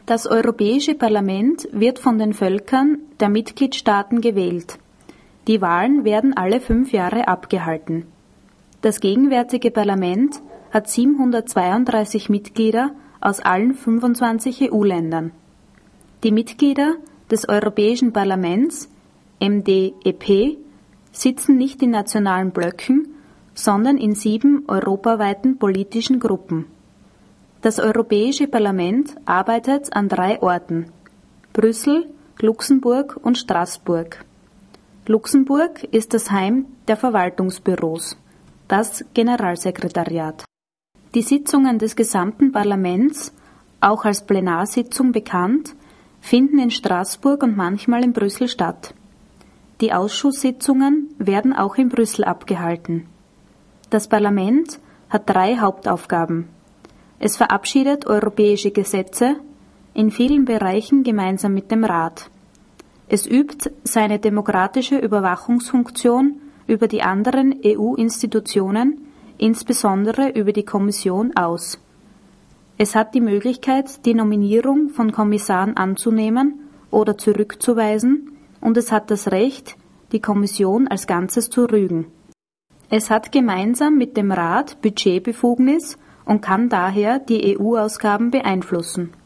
Das Europäische Parlament wird von den Völkern der Mitgliedstaaten gewählt. Die Wahlen werden alle 5 Jahre abgehalten. Das gegenwärtige Parlament hat 732 Mitglieder aus allen 25 EU-Ländern. Die Mitglieder des Europäischen Parlaments, MdEP, sitzen nicht in nationalen Blöcken, sondern in 7 europaweiten politischen Gruppen. Das Europäische Parlament arbeitet an 3 Orten: Brüssel, Luxemburg und Straßburg. Luxemburg ist das Heim der Verwaltungsbüros, das Generalsekretariat. Die Sitzungen des gesamten Parlaments, auch als Plenarsitzung bekannt, finden in Straßburg und manchmal in Brüssel statt. Die Ausschusssitzungen werden auch in Brüssel abgehalten. Das Parlament hat 3 Hauptaufgaben. Es verabschiedet europäische Gesetze, in vielen Bereichen gemeinsam mit dem Rat. Es übt seine demokratische Überwachungsfunktion über die anderen EU-Institutionen, insbesondere über die Kommission, aus. Es hat die Möglichkeit, die Nominierung von Kommissaren anzunehmen oder zurückzuweisen, und es hat das Recht, die Kommission als Ganzes zu rügen. Es hat gemeinsam mit dem Rat Budgetbefugnis und kann daher die EU-Ausgaben beeinflussen.